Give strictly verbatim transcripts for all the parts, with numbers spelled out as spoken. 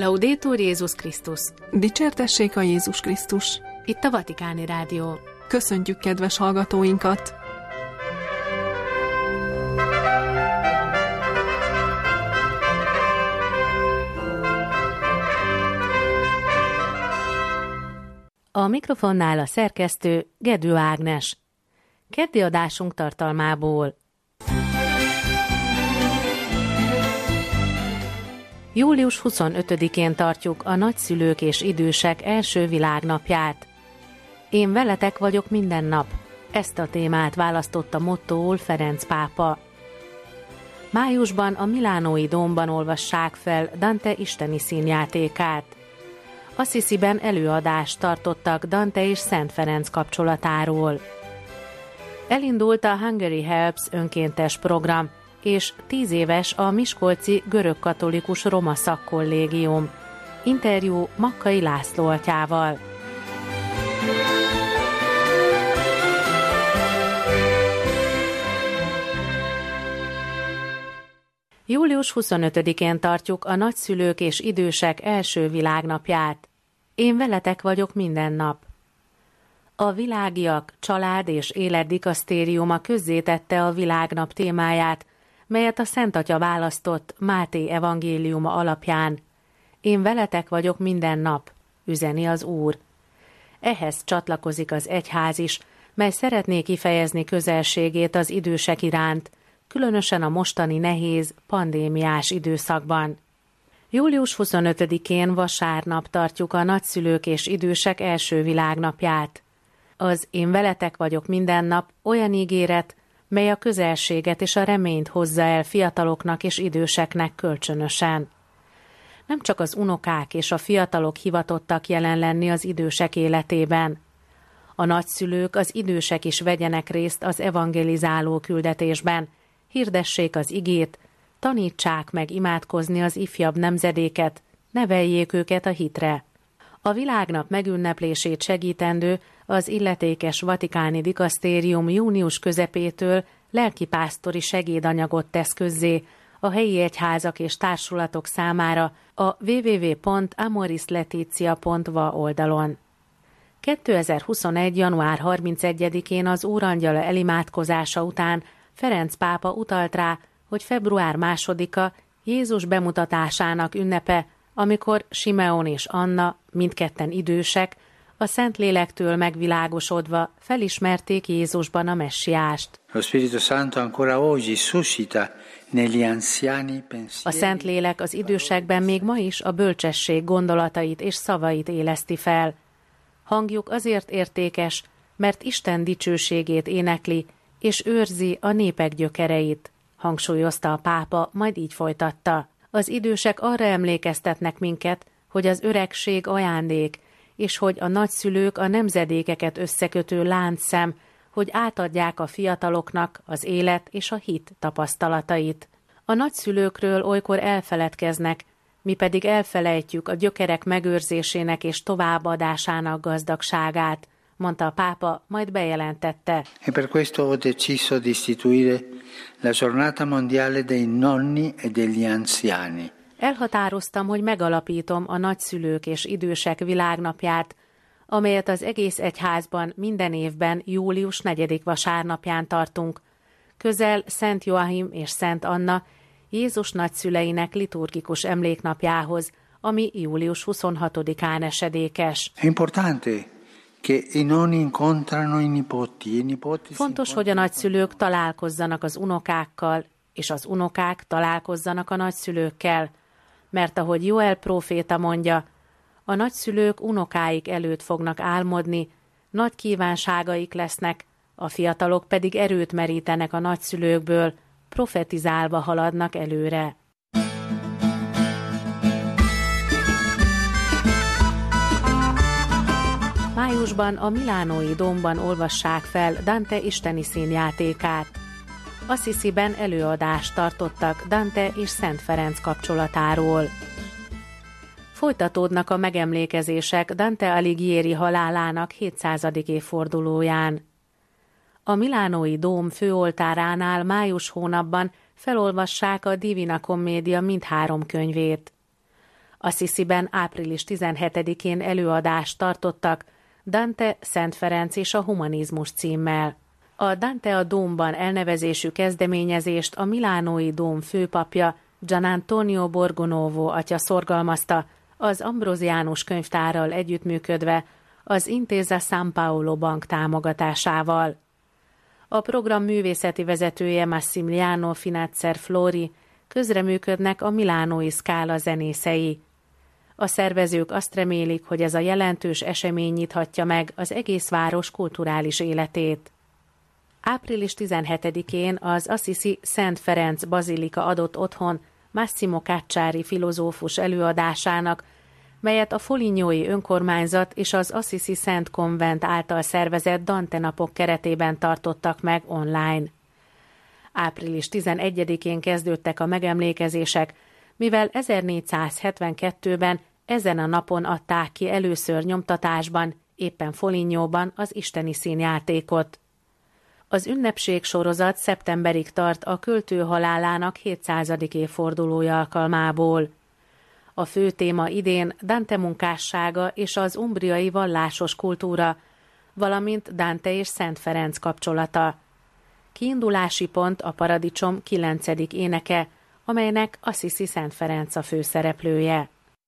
Laudetur Jézus Krisztus! Dicsértessék a Jézus Krisztus! Itt a Vatikáni Rádió. Köszöntjük kedves hallgatóinkat! A mikrofonnál a szerkesztő Gedő Ágnes. Keddi adásunk tartalmából. július huszonötödikén tartjuk a nagyszülők és idősek első világnapját. Én veletek vagyok minden nap. Ezt a témát választotta mottóul Ferenc pápa. Májusban a milánói dómban olvassák fel Dante isteni színjátékát. Assisiben előadást tartottak Dante és Szent Ferenc kapcsolatáról. Elindult a Hungary Helps önkéntes program, és tíz éves a miskolci görögkatolikus roma szakkollégium. Interjú Makkai László atyával. július huszonötödikén tartjuk a nagyszülők és idősek első világnapját. Én veletek vagyok minden nap. A Világiak Család és Élet Dikasztériuma közzétette a világnap témáját, melyet a Szent Atya választott Máté evangéliuma alapján. Én veletek vagyok minden nap, üzeni az Úr. Ehhez csatlakozik az egyház is, mely szeretné kifejezni közelségét az idősek iránt, különösen a mostani nehéz, pandémiás időszakban. július huszonötödikén vasárnap tartjuk a nagyszülők és idősek első világnapját. Az Én veletek vagyok minden nap olyan ígéret, mely a közelséget és a reményt hozza el fiataloknak és időseknek kölcsönösen. Nem csak az unokák és a fiatalok hivatottak jelen lenni az idősek életében. A nagyszülők, az idősek is vegyenek részt az evangelizáló küldetésben, hirdessék az igét, tanítsák meg imádkozni az ifjabb nemzedéket, neveljék őket a hitre. A világnap megünneplését segítendő az illetékes vatikáni dikasztérium június közepétől lelkipásztori segédanyagot tesz közzé a helyi egyházak és társulatok számára a double-u double-u double-u pont amoris laetitia pont v a oldalon. kétezer-huszonegy. január harmincegyedikén az Úrangyala elimádkozása után Ferenc pápa utalt rá, hogy február másodika Jézus bemutatásának ünnepe, amikor Simeon és Anna, mindketten idősek, a Szentlélektől megvilágosodva felismerték Jézusban a messiást. A Szentlélek az idősekben még ma is a bölcsesség gondolatait és szavait éleszti fel. Hangjuk azért értékes, mert Isten dicsőségét énekli, és őrzi a népek gyökereit, hangsúlyozta a pápa, majd így folytatta. Az idősek arra emlékeztetnek minket, hogy az öregség ajándék, és hogy a nagyszülők a nemzedékeket összekötő láncszem, hogy átadják a fiataloknak az élet és a hit tapasztalatait. A nagyszülőkről olykor elfeledkeznek, mi pedig elfelejtjük a gyökerek megőrzésének és továbbadásának gazdagságát, mondta a pápa, majd bejelentette. E per questo ho deciso di istituire la giornata mondiale dei nonni e degli anziani. Elhatároztam, hogy megalapítom a nagyszülők és idősek világnapját, amelyet az egész egyházban minden évben július negyedik vasárnapján tartunk. Közel Szent Joachim és Szent Anna Jézus nagyszüleinek liturgikus emléknapjához, ami július huszonhatodikán esedékes. Importante. Fontos, hogy a nagyszülők találkozzanak az unokákkal, és az unokák találkozzanak a nagyszülőkkel, mert ahogy Joel próféta mondja, a nagyszülők unokáik előtt fognak álmodni, nagy kívánságaik lesznek, a fiatalok pedig erőt merítenek a nagyszülőkből, profetizálva haladnak előre. Májusban a milánói dómban olvassák fel Dante isteni színjátékát. Assisiben előadást tartottak Dante és Szent Ferenc kapcsolatáról. Folytatódnak a megemlékezések Dante Alighieri halálának hétszázadik évfordulóján. A milánói dóm főoltáránál május hónapban felolvassák a Divina Commedia mindhárom könyvét. Assisiben április tizenhetedikén előadást tartottak Dante, Szent Ferenc és a humanizmus címmel. A Dante a Dómban elnevezésű kezdeményezést a milánói dóm főpapja Gian Antonio Borgonovo atya szorgalmazta, az Ambrosianus könyvtárral együttműködve az Intesa San Paolo bank támogatásával. A program művészeti vezetője Massimiliano Finazzer Flori, közreműködnek a milánói Scala zenészei. A szervezők azt remélik, hogy ez a jelentős esemény nyithatja meg az egész város kulturális életét. április tizenhetedikén az Assisi Szent Ferenc bazilika adott otthon Massimo Cacciari filozófus előadásának, melyet a Folignói önkormányzat és az Assisi Szent Konvent által szervezett Dante napok keretében tartottak meg online. április tizenegyedikén kezdődtek a megemlékezések, mivel ezernégyszázhetvenkettőben ezen a napon adták ki először nyomtatásban, éppen Folignóban az isteni színjátékot. Az ünnepség sorozat szeptemberig tart a költő halálának hétszázadik évfordulója alkalmából. A fő téma idén Dante munkássága és az umbriai vallásos kultúra, valamint Dante és Szent Ferenc kapcsolata. Kiindulási pont a Paradicsom kilencedik éneke, amelynek Assisi Szent Ferenc a főszereplője.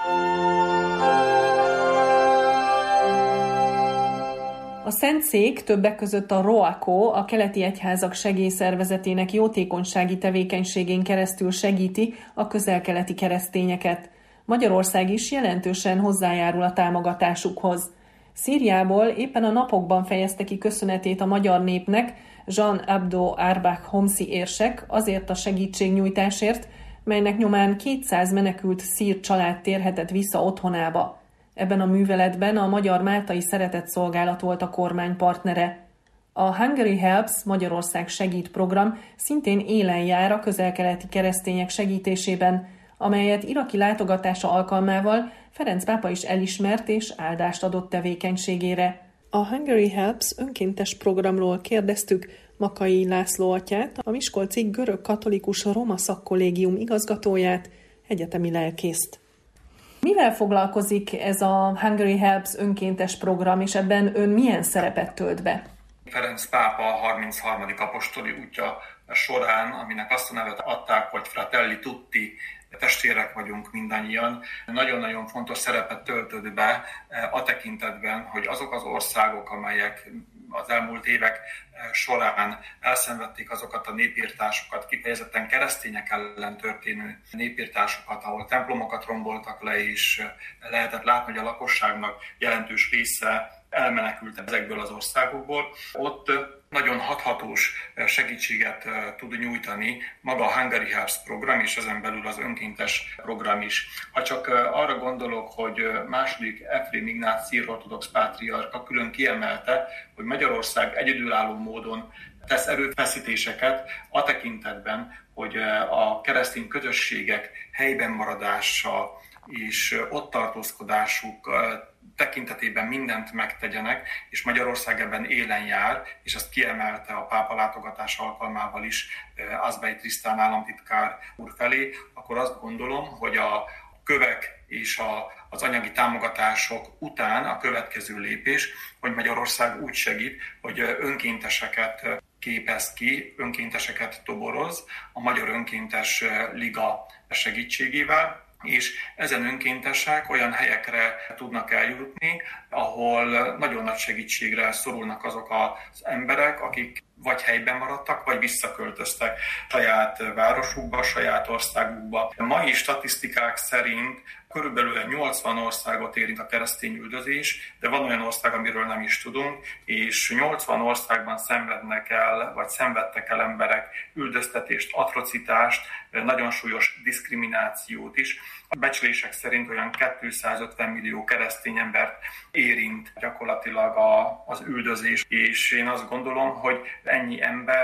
A Szentszék többek között a ROACO, a keleti egyházak segélyszervezetének jótékonysági tevékenységén keresztül segíti a közel-keleti keresztényeket. Magyarország is jelentősen hozzájárul a támogatásukhoz. Szíriából éppen a napokban fejezte ki köszönetét a magyar népnek Jean Abdo Arbach Homsi érsek azért a segítségnyújtásért, melynek nyomán kétszáz menekült szír család térhetett vissza otthonába. Ebben a műveletben a Magyar Máltai Szeretetszolgálat volt a kormány partnere. A Hungary Helps Magyarország segít program szintén élen jár a közel-keleti keresztények segítésében, amelyet iraki látogatása alkalmával Ferenc pápa is elismert és áldást adott tevékenységére. A Hungary Helps önkéntes programról kérdeztük Makai László atyát, a miskolci görög-katolikus Roma szakkollégium igazgatóját, egyetemi lelkészt. Mivel foglalkozik ez a Hungary Helps önkéntes program, és ebben ön milyen szerepet tölt be? Ferenc pápa harmincharmadik apostoli útja során, aminek azt a nevet adták, hogy Fratelli Tutti, testvérek vagyunk mindannyian, nagyon-nagyon fontos szerepet töltött be a tekintetben, hogy azok az országok, amelyek az elmúlt évek során elszenvedték azokat a népirtásokat, kifejezetten keresztények ellen történő népirtásokat, ahol templomokat romboltak le, és lehetett látni, hogy a lakosságnak jelentős része elmenekült ezekből az országokból. Ott nagyon hathatós segítséget tud nyújtani maga a Hungary Helps program, és ezen belül az önkéntes program is. Ha csak arra gondolok, hogy második Efrém Ignác szír-ortodox pátriárka külön kiemelte, hogy Magyarország egyedülálló módon tesz erőfeszítéseket a tekintetben, hogy a keresztény közösségek helyben maradása és ott tartózkodásuk tekintetében mindent megtegyenek, és Magyarország ebben élen jár, és azt kiemelte a pápa látogatás alkalmával is Azbej Trisztán államtitkár úr felé, akkor azt gondolom, hogy a kövek és a, az anyagi támogatások után a következő lépés, hogy Magyarország úgy segít, hogy önkénteseket képez ki, önkénteseket toboroz a Magyar Önkéntes Liga segítségével, és ezen önkéntesek olyan helyekre tudnak eljutni, ahol nagyon nagy segítségre szorulnak azok az emberek, akik vagy helyben maradtak, vagy visszaköltöztek saját városukba, saját országukba. A mai statisztikák szerint körülbelül nyolcvan országot érint a keresztény üldözés, de van olyan ország, amiről nem is tudunk, és nyolcvan országban szenvednek el, vagy szenvedtek el emberek üldöztetést, atrocitást, nagyon súlyos diszkriminációt is. A becslések szerint olyan kétszázötven millió keresztény embert érint gyakorlatilag a, az üldözés, és én azt gondolom, hogy ennyi ember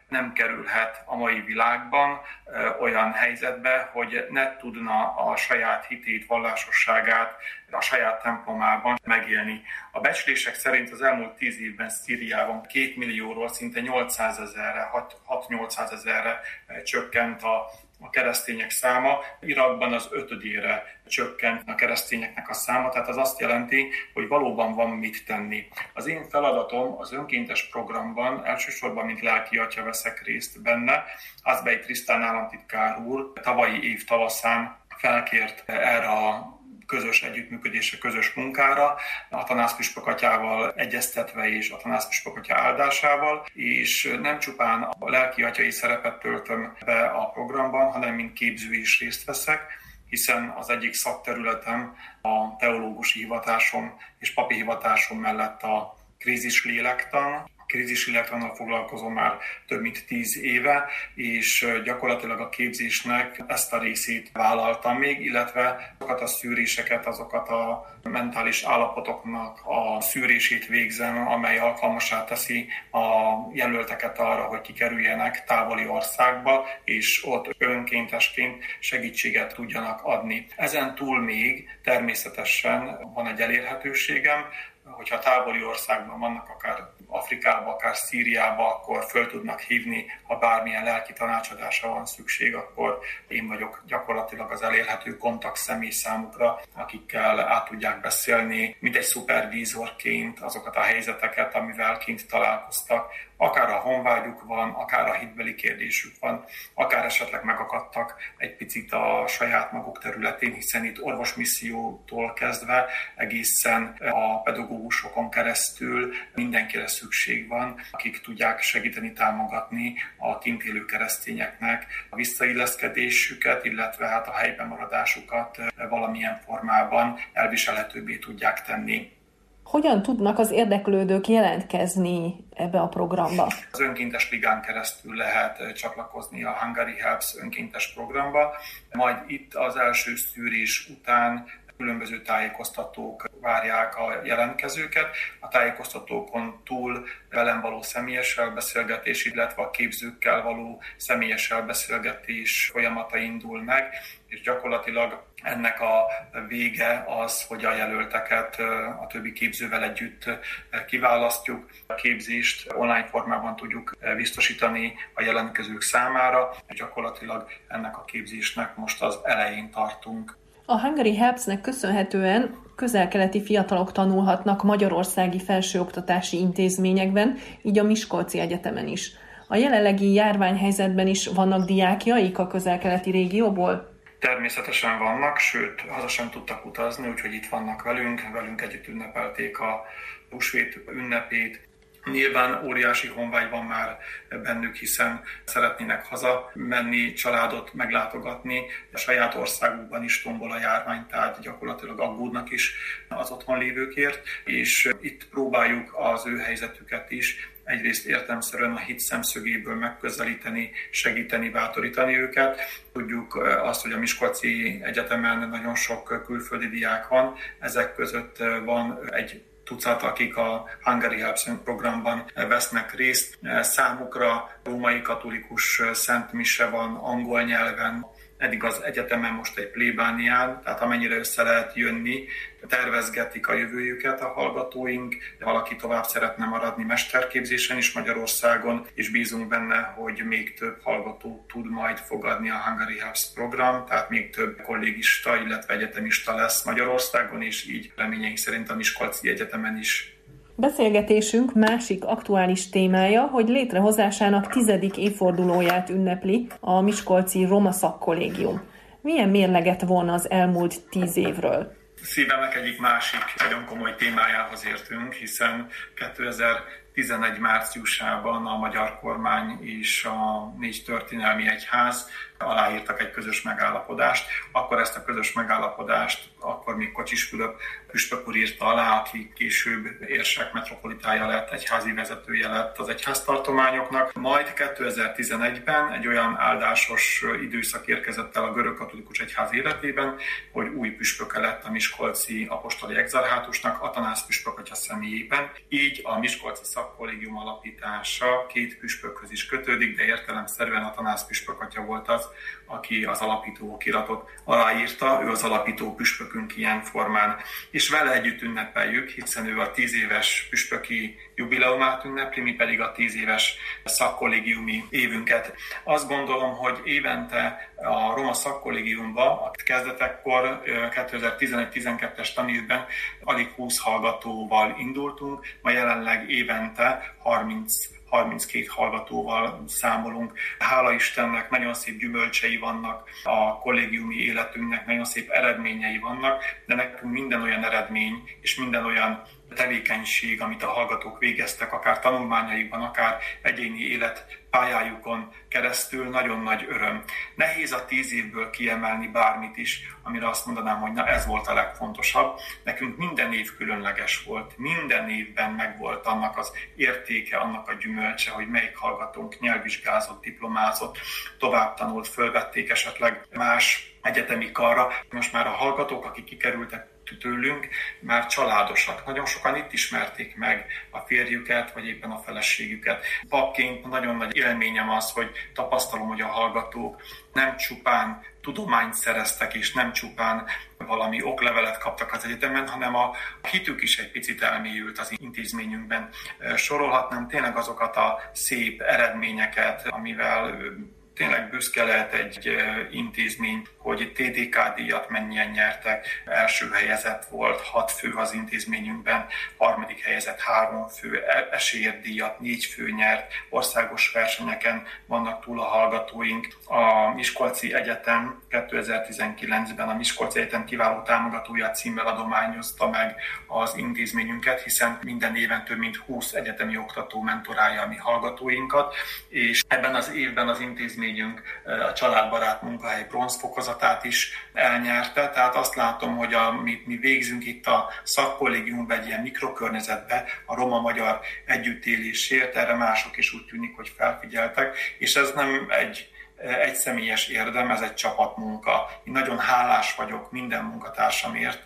nem kerülhet a mai világban olyan helyzetbe, hogy ne tudna a saját hitét, vallásosságát a saját templomában megélni. A becslések szerint az elmúlt tíz évben Szíriában két millióról szinte nyolcszázezerre, hat-nyolcszázezerre csökkent a a keresztények száma, Irakban az ötödére csökkent a keresztényeknek a száma, tehát az azt jelenti, hogy valóban van mit tenni. Az én feladatom az önkéntes programban, elsősorban mint lelki atya veszek részt benne. Azbej Trisztán államtitkár úr tavalyi év tavaszán felkért erre a közös együttműködésre, közös munkára, Atanász püspök atyával egyeztetve és Atanász püspök atya áldásával, és nem csupán a lelki atyai szerepet töltöm be a programban, hanem mint képző is részt veszek, hiszen az egyik szakterületem a teológusi hivatásom és papi hivatásom mellett a krízis lélektan. Krízisi lélektannal foglalkozom már több mint tíz éve, és gyakorlatilag a képzésnek ezt a részét vállaltam még, illetve azokat a szűréseket, azokat a mentális állapotoknak a szűrését végzem, amely alkalmassá teszi a jelölteket arra, hogy kikerüljenek távoli országba, és ott önkéntesként segítséget tudjanak adni. Ezen túl még természetesen van egy elérhetőségem, hogyha távoli országban vannak, akár Afrikába, akár Szíriába, akkor föl tudnak hívni, ha bármilyen lelki tanácsadásra van szükség, akkor én vagyok gyakorlatilag az elérhető kontakt személy számukra, akikkel át tudják beszélni, mint egy szupervízorként azokat a helyzeteket, amivel kint találkoztak. Akár a honvágyuk van, akár a hitbeli kérdésük van, akár esetleg megakadtak egy picit a saját maguk területén, hiszen itt orvosmissziótól kezdve egészen a pedagógusokon keresztül mindenkire szükség van, akik tudják segíteni, támogatni a kint élő keresztényeknek a visszailleszkedésüket, illetve hát a helyben maradásukat valamilyen formában elviselhetőbbé tudják tenni. Hogyan tudnak az érdeklődők jelentkezni ebbe a programba? Az önkéntes ligán keresztül lehet csatlakozni a Hungary Helps önkéntes programba, majd itt az első szűrés után különböző tájékoztatók várják a jelentkezőket. A tájékoztatókon túl velem való személyes elbeszélgetés, illetve a képzőkkel való személyes elbeszélgetés folyamata indul meg, és gyakorlatilag ennek a vége az, hogy a jelölteket a többi képzővel együtt kiválasztjuk. A képzést online formában tudjuk biztosítani a jelentkezők számára, és gyakorlatilag ennek a képzésnek most az elején tartunk. A Hungary Helpsnek köszönhetően közel-keleti fiatalok tanulhatnak magyarországi felsőoktatási intézményekben, így a Miskolci Egyetemen is. A jelenlegi járványhelyzetben is vannak diákjaik a közel-keleti régióból? Természetesen vannak, sőt, haza sem tudtak utazni, úgyhogy itt vannak velünk, velünk együtt ünnepelték a húsvét ünnepét. Nyilván óriási honvágy van már bennük, hiszen szeretnének haza menni, családot meglátogatni. A saját országukban is tombol a járvány, tehát gyakorlatilag aggódnak is az otthon lévőkért, és itt próbáljuk az ő helyzetüket is egyrészt értelemszerűen a hit szemszögéből megközelíteni, segíteni, bátorítani őket. Tudjuk azt, hogy a Miskolci Egyetemen nagyon sok külföldi diák van, ezek között van egy tucat, akik a Hungary Helps programban vesznek részt. Számukra római katolikus szent mise van angol nyelven, eddig az egyetemen most egy plébánián, tehát amennyire össze lehet jönni, tervezgetik a jövőjüket a hallgatóink, de valaki tovább szeretne maradni mesterképzésen is Magyarországon, és bízunk benne, hogy még több hallgató tud majd fogadni a Hungary Helps program, tehát még több kollégista, illetve egyetemista lesz Magyarországon, és így reményeink szerint a Miskolci Egyetemen is. Beszélgetésünk másik aktuális témája, hogy létrehozásának tizedik évfordulóját ünnepli a Miskolci Roma Szakkollégium. Milyen mérleget von az elmúlt tíz évről? Szívemnek egyik másik nagyon komoly témájához értünk, hiszen kétezer-tizenegy márciusában a magyar kormány és a négy történelmi egyház aláírtak egy közös megállapodást. Akkor ezt a közös megállapodást, akkor még Kocsis Fülöp püspök úr írta alá, aki később érsek metropolitája lett, egyházi vezetője lett az egyháztartományoknak. Majd kétezer-tizenegyben egy olyan áldásos időszak érkezett el a görögkatolikus egyház életében, hogy új püspöke lett a miskolci apostoli exarchátusnak, Atanász püspök atya személyében. Így a miskolci szak szakkollégium alapítása két püspökhöz is kötődik, de értelemszerűen Atanász püspök atya volt az, aki az alapító okiratot aláírta, ő az alapító püspökünk ilyen formán, és vele együtt ünnepeljük, hiszen ő a tíz éves püspöki jubileumát ünnepli, mi pedig a tíz éves szakkollégiumi évünket. Azt gondolom, hogy évente a Roma Szakkollégiumba a kezdetekkor kétezer-tizenegy-tizenkettes tanévben alig húsz hallgatóval indultunk, ma jelenleg évente harminc harminckét hallgatóval számolunk. Hála Istennek nagyon szép gyümölcsei vannak, a kollégiumi életünknek nagyon szép eredményei vannak, de nekünk minden olyan eredmény és minden olyan tevékenység, amit a hallgatók végeztek, akár tanulmányaikban, akár egyéni életpályájukon keresztül, nagyon nagy öröm. Nehéz a tíz évből kiemelni bármit is, amire azt mondanám, hogy na ez volt a legfontosabb. Nekünk minden év különleges volt, minden évben megvolt annak az értéke, annak a gyümölcse, hogy melyik hallgatónk nyelvvizsgázott, diplomázott, tovább tanult, fölvették esetleg más egyetemi karra. Most már a hallgatók, akik kikerültek tőlünk, már családosak. Nagyon sokan itt ismerték meg a férjüket, vagy éppen a feleségüket. Papként nagyon nagy élményem az, hogy tapasztalom, hogy a hallgatók nem csupán tudományt szereztek, és nem csupán valami oklevelet kaptak az egyetemen, hanem a hitük is egy picit elmélyült az intézményünkben. Sorolhatnám tényleg azokat a szép eredményeket, amivel tényleg büszke lehet egy intézmény, hogy té dé ká díjat mennyien nyertek. Első helyezett volt hat fő az intézményünkben, harmadik helyezett három fő, esélyerdíjat négy fő nyert, országos versenyeken vannak túl a hallgatóink. A Miskolci Egyetem kétezer-tizenkilencben a Miskolci Egyetem kiváló támogatója címmel adományozta meg az intézményünket, hiszen minden éven több mint húsz egyetemi oktató mentorálja a mi hallgatóinkat, és ebben az évben az intézményünk a családbarát munkahely bronzfokozatát is elnyerte, tehát azt látom, hogy amit mi végzünk itt a szakkollégiumban egy ilyen mikrokörnyezetbe, a roma-magyar együttélésért, erre mások is úgy tűnik, hogy felfigyeltek, és ez nem egy egy személyes érdem, ez egy csapatmunka. Én nagyon hálás vagyok minden munkatársamért,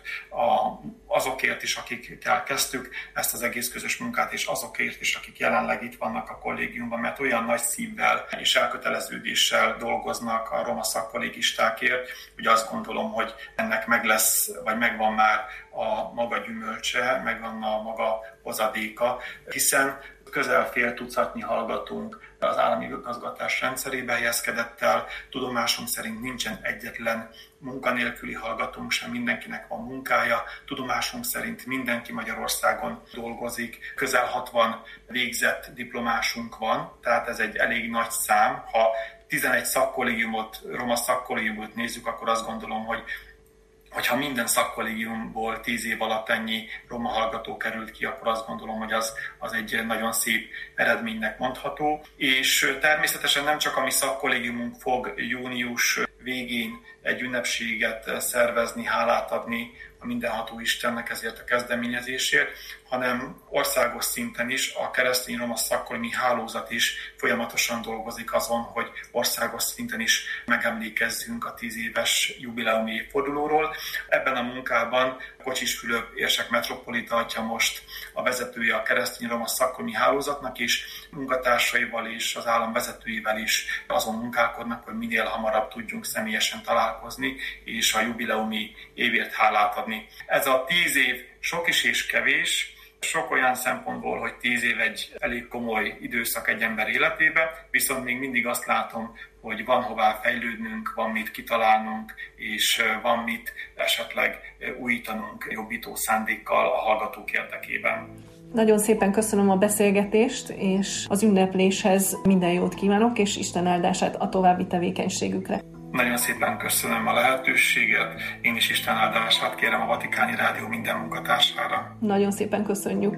azokért is, akikkel kezdtük ezt az egész közös munkát, és azokért is, akik jelenleg itt vannak a kollégiumban, mert olyan nagy szívvel és elköteleződéssel dolgoznak a roma szakkollégistákért, hogy azt gondolom, hogy ennek meg lesz, vagy megvan már a maga gyümölcse, megvan a maga hozadéka, hiszen közel fél tucatnyi hallgatunk az állami igazgatás rendszerébe helyezkedett el. Tudomásom szerint nincsen egyetlen munkanélküli hallgatónk sem, mindenkinek van munkája. Tudomásom szerint mindenki Magyarországon dolgozik. Közel hatvan végzett diplomásunk van, tehát ez egy elég nagy szám. Ha tizenegy szakkollégiumot, roma szakkollégiumot nézzük, akkor azt gondolom, hogy hogyha minden szakkollégiumból tíz év alatt ennyi roma hallgató került ki, akkor azt gondolom, hogy az, az egy nagyon szép eredménynek mondható. És természetesen nem csak a mi szakkollégiumunk fog június végén egy ünnepséget szervezni, hálát adni a mindenható Istennek ezért a kezdeményezésért, hanem országos szinten is a keresztény roma szakkollégiumi hálózat is folyamatosan dolgozik azon, hogy országos szinten is megemlékezzünk a tíz éves jubileumi évfordulóról. Ebben a munkában Kocsis Fülöp érsek metropolita atya most a vezetője a keresztény roma szakkollégiumi hálózatnak, és munkatársaival és az állam vezetőivel is azon munkálkodnak, hogy minél hamarabb tudjunk személyesen találkozni, és a jubileumi évért hálát adni. Ez a tíz év sok is és kevés, sok olyan szempontból, hogy tíz év egy elég komoly időszak egy ember életébe, viszont még mindig azt látom, hogy van hová fejlődnünk, van mit kitalálnunk, és van mit esetleg újítanunk jobbító szándékkal a hallgatók érdekében. Nagyon szépen köszönöm a beszélgetést, és az ünnepléshez minden jót kívánok, és Isten áldását a további tevékenységükre. Nagyon szépen köszönöm a lehetőséget, én is Isten áldását kérem a Vatikáni Rádió minden munkatársára. Nagyon szépen köszönjük.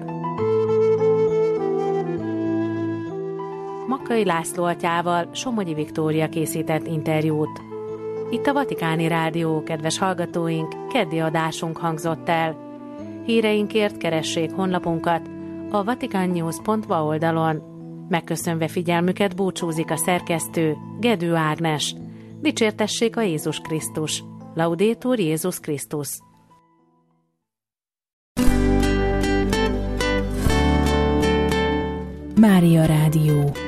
Makkai László atyával Somogyi Viktória készített interjút. Itt a Vatikáni Rádió, kedves hallgatóink, keddi adásunk hangzott el. Híreinkért keressék honlapunkat a vaticannews pont va oldalon. Megköszönve figyelmüket búcsúzik a szerkesztő, Gedő Ágnes. Dicsértessék a Jézus Krisztus. Laudetur Jézus Krisztus. Mária Rádió.